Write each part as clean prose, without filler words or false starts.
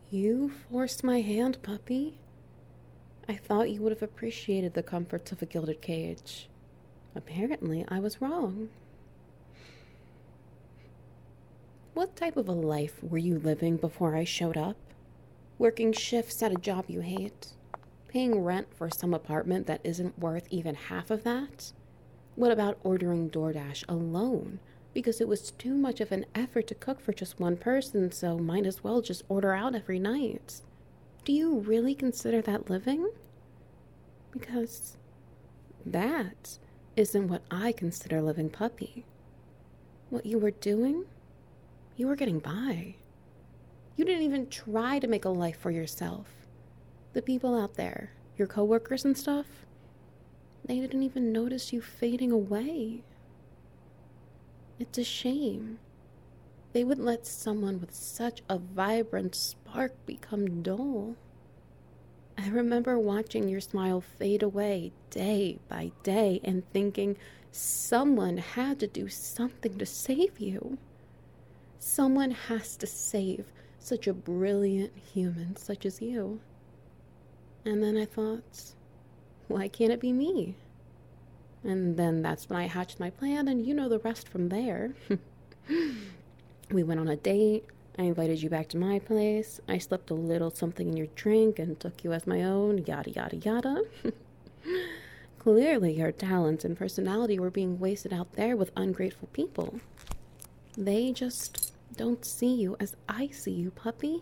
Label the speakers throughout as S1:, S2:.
S1: You forced my hand, puppy. I thought you would have appreciated the comforts of a gilded cage. Apparently, I was wrong. What type of a life were you living before I showed up? Working shifts at a job you hate? Paying rent for some apartment that isn't worth even half of that? What about ordering DoorDash alone? Because it was too much of an effort to cook for just one person, so might as well just order out every night. Do you really consider that living? Because that isn't what I consider living, puppy. What you were doing? You were getting by. You didn't even try to make a life for yourself. The people out there, your coworkers and stuff, they didn't even notice you fading away. It's a shame. They would let someone with such a vibrant spark become dull. I remember watching your smile fade away day by day and thinking someone had to do something to save you. Someone has to save such a brilliant human such as you. And then I thought, why can't it be me? And then that's when I hatched my plan, and you know the rest from there. We went on a date. I invited you back to my place. I slipped a little something in your drink and took you as my own, yada, yada, yada. Clearly, your talents and personality were being wasted out there with ungrateful people. They just don't see you as I see you, puppy.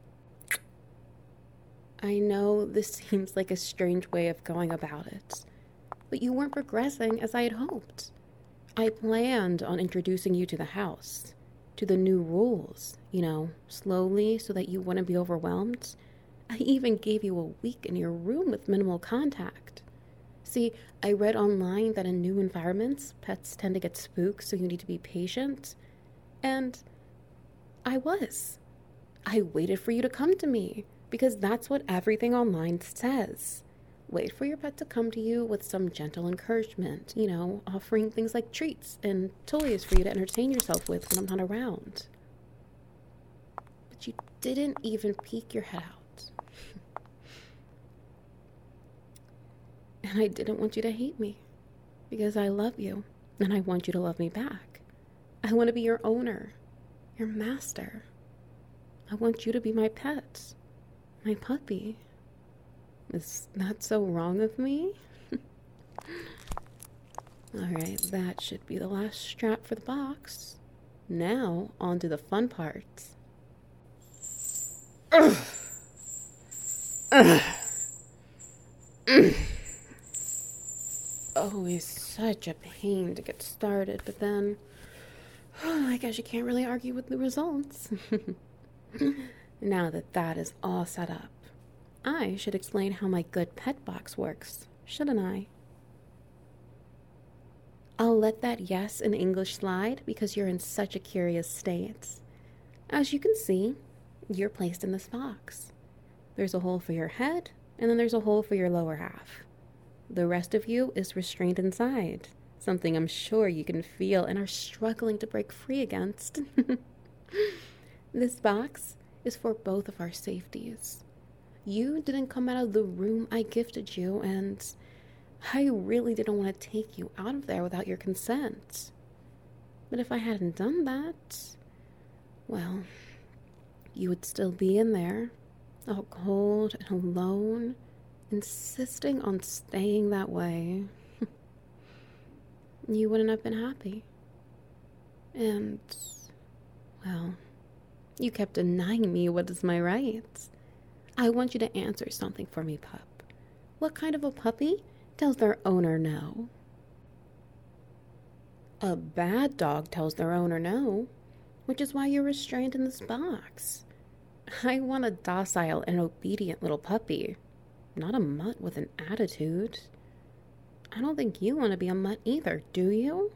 S1: I know this seems like a strange way of going about it, but you weren't progressing as I had hoped. I planned on introducing you to the house, to the new rules, slowly so that you wouldn't be overwhelmed. I even gave you a week in your room with minimal contact. See, I read online that in new environments, pets tend to get spooked, so you need to be patient. And I was. I waited for you to come to me, because that's what everything online says. Wait for your pet to come to you with some gentle encouragement, offering things like treats and toys for you to entertain yourself with when I'm not around. But you didn't even peek your head out. And I didn't want you to hate me, because I love you, and I want you to love me back. I want to be your owner, your master. I want you to be my pet, my puppy. Is that so wrong of me? Alright, that should be the last strap for the box. Now, on to the fun parts. Always such a pain to get started, but then I guess you can't really argue with the results. Now that that is all set up, I should explain how my good pet box works, shouldn't I? I'll let that yes in English slide because you're in such a curious state. As you can see, you're placed in this box. There's a hole for your head, and then there's a hole for your lower half. The rest of you is restrained inside, something I'm sure you can feel and are struggling to break free against. This box is for both of our safeties. You didn't come out of the room I gifted you, and I really didn't want to take you out of there without your consent. But if I hadn't done that, well, you would still be in there, all cold and alone, insisting on staying that way. You wouldn't have been happy. And, well, you kept denying me what is my right. I want you to answer something for me, pup. What kind of a puppy tells their owner no? A bad dog tells their owner no, which is why you're restrained in this box. I want a docile and obedient little puppy, not a mutt with an attitude. I don't think you want to be a mutt either, do you?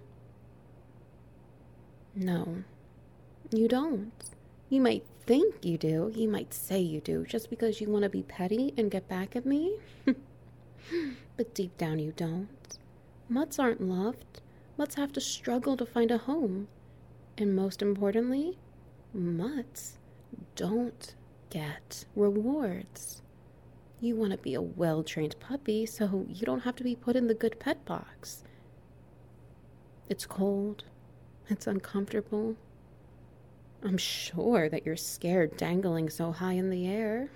S1: No, you don't. You might think you do, you might say you do, just because you want to be petty and get back at me. But deep down you don't. Mutts aren't loved. Mutts have to struggle to find a home. And most importantly, mutts don't get rewards. You want to be a well-trained puppy so you don't have to be put in the good pet box. It's cold. It's uncomfortable. I'm sure that you're scared dangling so high in the air.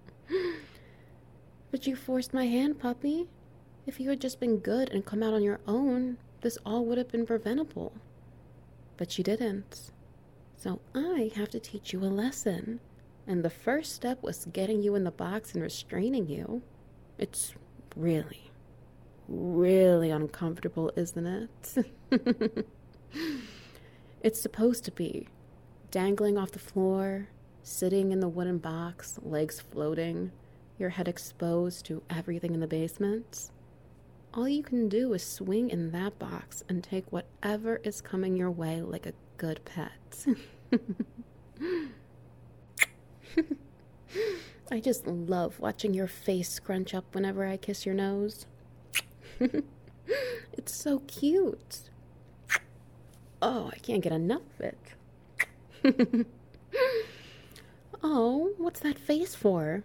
S1: But you forced my hand, puppy. If you had just been good and come out on your own, this all would have been preventable. But you didn't. So I have to teach you a lesson. And the first step was getting you in the box and restraining you. It's really, really uncomfortable, isn't it? It's supposed to be. Dangling off the floor, sitting in the wooden box, legs floating, your head exposed to everything in the basement. All you can do is swing in that box and take whatever is coming your way like a good pet. I just love watching your face scrunch up whenever I kiss your nose. It's so cute. Oh, I can't get enough of it. Oh, what's that face for?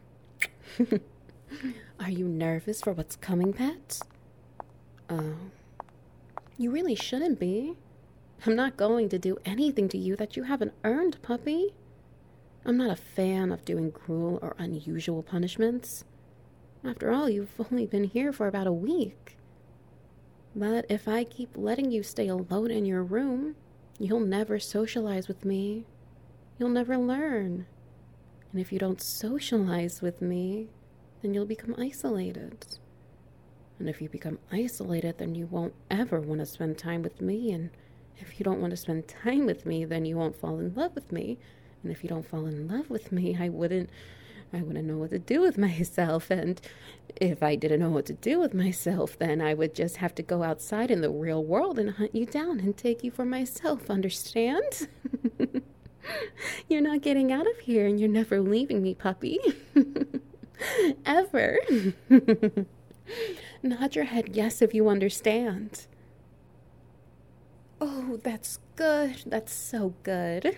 S1: Are you nervous for what's coming, pet? Oh, you really shouldn't be. I'm not going to do anything to you that you haven't earned, puppy. I'm not a fan of doing cruel or unusual punishments. After all, you've only been here for about a week. But if I keep letting you stay alone in your room, you'll never socialize with me. You'll never learn. And if you don't socialize with me, then you'll become isolated. And if you become isolated, then you won't ever want to spend time with me. And if you don't want to spend time with me, then you won't fall in love with me. And if you don't fall in love with me, I wouldn't know what to do with myself. And if I didn't know what to do with myself, then I would just have to go outside in the real world and hunt you down and take you for myself, understand? You're not getting out of here and you're never leaving me, puppy. Ever. Nod your head yes if you understand. Oh, that's good. That's so good.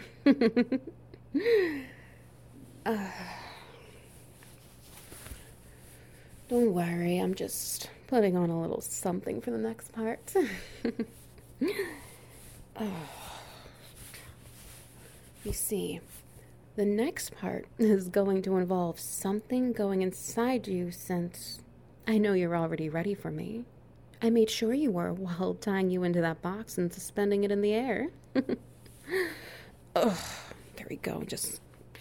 S1: Don't worry, I'm just putting on a little something for the next part. You see, the next part is going to involve something going inside you since I know you're already ready for me. I made sure you were while tying you into that box and suspending it in the air. Ugh, there we go, just...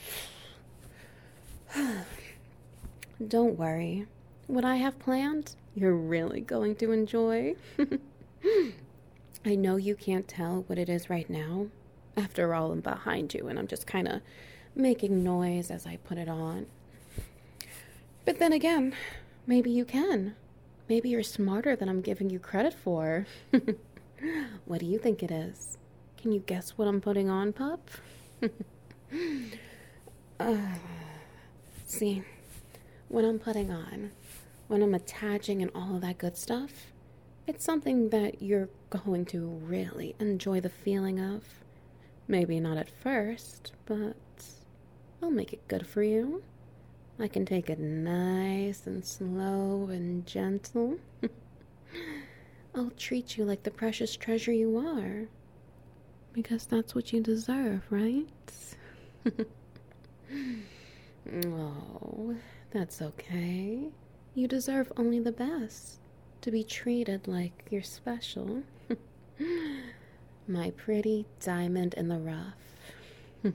S1: Don't worry. What I have planned, you're really going to enjoy. I know you can't tell what it is right now. After all, I'm behind you and I'm just kind of making noise as I put it on. But then again, maybe you can. Maybe you're smarter than I'm giving you credit for. What do you think it is? Can you guess what I'm putting on, pup? See, what I'm putting on, when I'm attaching and all of that good stuff, it's something that you're going to really enjoy the feeling of. Maybe not at first, but I'll make it good for you. I can take it nice and slow and gentle. I'll treat you like the precious treasure you are. Because that's what you deserve, right? Oh, that's okay. You deserve only the best. To be treated like you're special. My pretty diamond in the rough.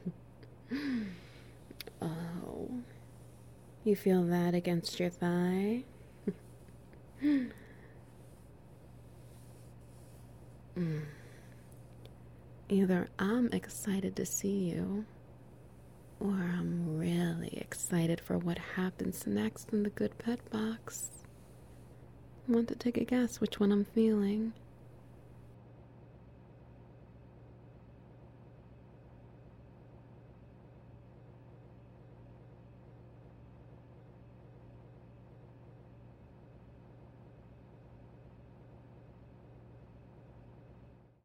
S1: Oh, you feel that against your thigh? Either I'm excited to see you, or I'm really excited for what happens next in the good pet box. Want to take a guess which one I'm feeling?